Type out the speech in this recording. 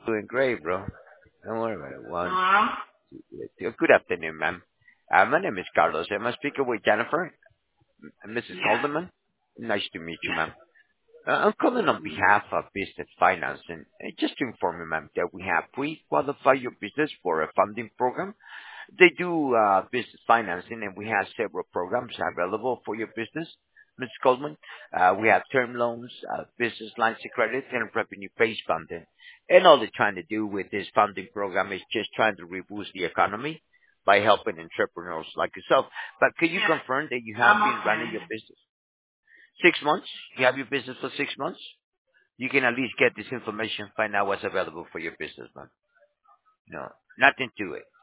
Doing great, bro. Don't worry about it. One, Uh, good afternoon, ma'am. My name is Carlos. Am I speaking with Jennifer and Mrs. yeah. Calderman? Nice to meet you, Yeah. ma'am. I'm calling on behalf of Business Finance, and just to inform you, ma'am, that we have pre-qualified your business for a funding program. They do business financing, and we have several programs available for your business, Ms. Goldman. We have term loans, business lines of credit, and revenue-based funding. And all they're trying to do with this funding program is just trying to reboost the economy by helping entrepreneurs like yourself. But could you Yeah. confirm that you have I'm been running okay. your business 6 months? You have your business for 6 months? You can at least get this information, find out what's available for your business, man. No, nothing to it.